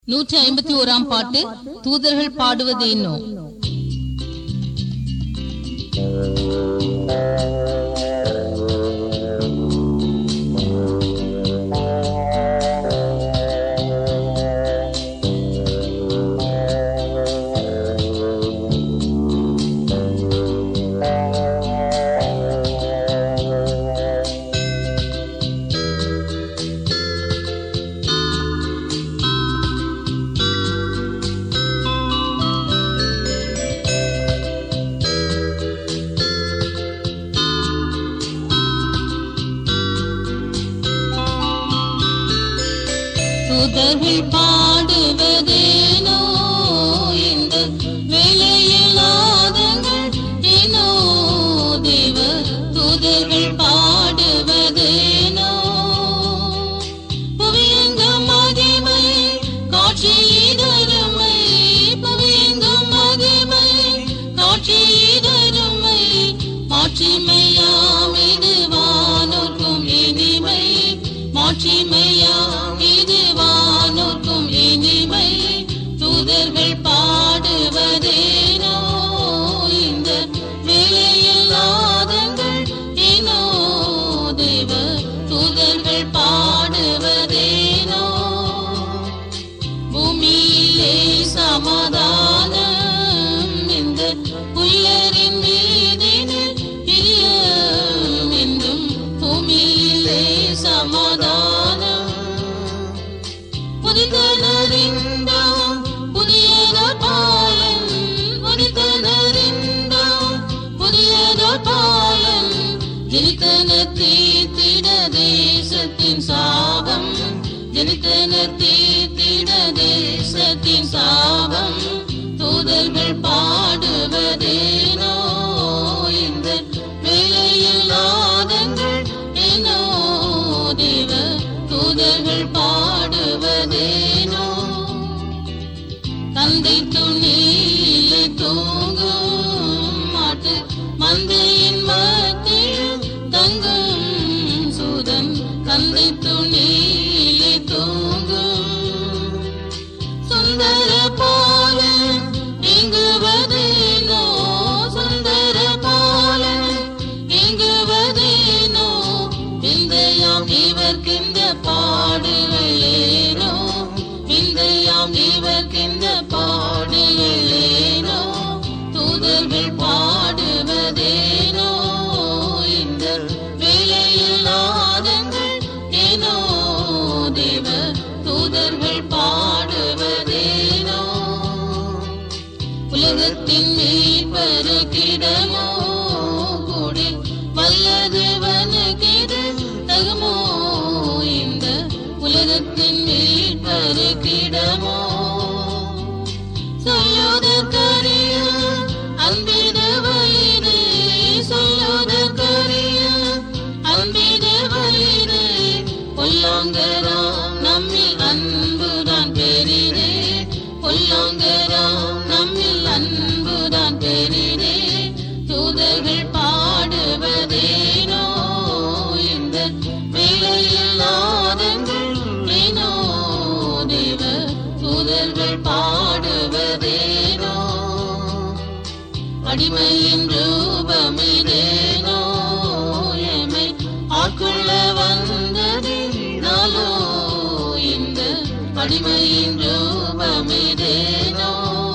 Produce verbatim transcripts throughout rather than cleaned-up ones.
நூற்றி ஐம்பத்தி ஓராம் பாட்டு. தூதர்கள் பாடுவது என்னோ. தூதர்கள் பாடுவதேனோ இந்த வேளையில் நாதங்கள் ஏனோ தேவ தூதர்கள் பாடுவதேனோ. புவியெங்கும் மகிமை காட்சி இதருமை, புவியெங்கும் மகிமை காட்சி இதருமை, மாட்சிமையாம் இது வானோர்க்கும் இனிமை, மாட்சிமையாம் இது வானோர்க்கும் இனிமை. தூதர்கள் பாடுவதேனோ இந்த வேளையில் நாதங்கள் ஏனோ தேவ தூதர்கள் பாடுவதேனோ. பூமியிலே சமாதானம் இந்த புல்லரின் மீதினில் பிரியம் என்றும், பூமியிலே சமாதானம் புதிதனறிந்தோம் புதியதோர் பாலன், புதிதனறிந்தோம் புதியதோர் பாலன். ஜனித்தன தீர்த்திட தேசத்தின் சாபம், ஜனித்தன தீர்த்திட தேசத்தின் சாபம். தூதர்கள் பாடுவதேனோ இந்த வேளையில் நாதங்கள் ஏனோ தேவ தூதர்கள் பாடுவதேனோ. தந்தை துணியிலே தூங்கும் மாட்டு மந்தையின் மத்தியில் தங்கும் சூதன், தந்தை துணியிலே தூங்கும் சுந்தர போல எங்குவதேனோ, சுந்தர போல எங்குவதேனோ. விந்தையாம் இவர்க்கிந்த பாடுகளேனோ, விந்தையாம் இவர்க்கிந்த பாடுகளேனோ. தூதர்கள் பாடுவதேனோ இந்த வேளையில் நாதங்கள் ஏனோ தேவ தூதர்கள் பாடுவதேனோ. உலகத்தின் மீட்பருக்கிடமோ கூடி வல்லதுவனுக்கிது தகுமோ இந்த உலகத்தின் மீட்பருக்கிடமோ. சொல்லுதற்கரிய அன்பிதவயிறு, சொல்லுதற்கரிய அன்பிதவயிறு. பொல்லாங்கராம் நம்மில் அன்புதான் பெரிதே, பொல்லாங்கராம் நம்மில் அன்புதான் பெரிதே. தூதர்கள் பாடுவதேனோ இந்த வேளையில் நாதங்கள் ஏனோ தேவ தூதர்கள் பாடுவதேனோ. அடிமையின் ரூபமிதேனோ எமை ஆட்கொள்ள வந்ததினாலோ இந்த அடிமையின் ரூபமிதேனோ.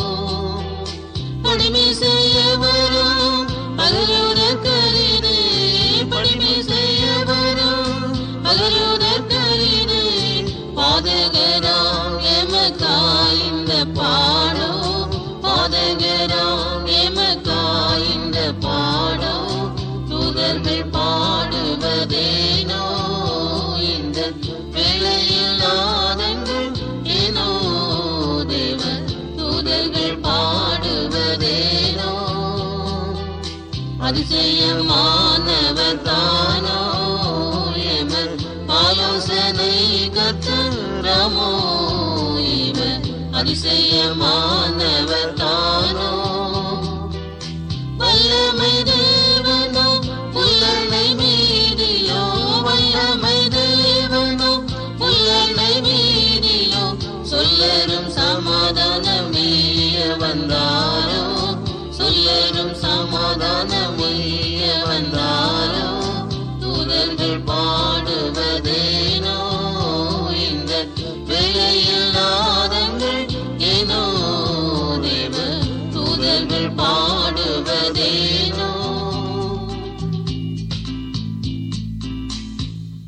படிமை செய்ய வரும் பகலுதற்கரிது, படிமை செய்ய வரும் பகலுதற்கரிது. பாதகராம் எமக்காய்ந்த பாடோ, பாதகராம் எமக்காய்ந்த பாடோ. தூதர்கள் பாடுவதேனோ இந்த வேளையில் நாதங்கள் ஏனோ தேவ தூதர்கள் பாடுவதேனோ. அதிசயமானவர் தானோ எமர் ஆலோசனை கர்த்தரமோ இவர், அதிசயமானவர் தானோ. வல்லமை தேவனோ புல்லனை மீதிலோ, வல்லமை தேவனோ புல்லனை மீதிலோ. சொல்லரும் சொல்லரும் சமாதானமேய வந்தாரோ, சொல்லரும் சமாதானமேய வந்தாரோ, தூதர்கள் பாடுவதேனோ இந்த வேளையில் நாதங்கள் ஏனோ, தேவ தூதர்கள் பாடுவதேனோ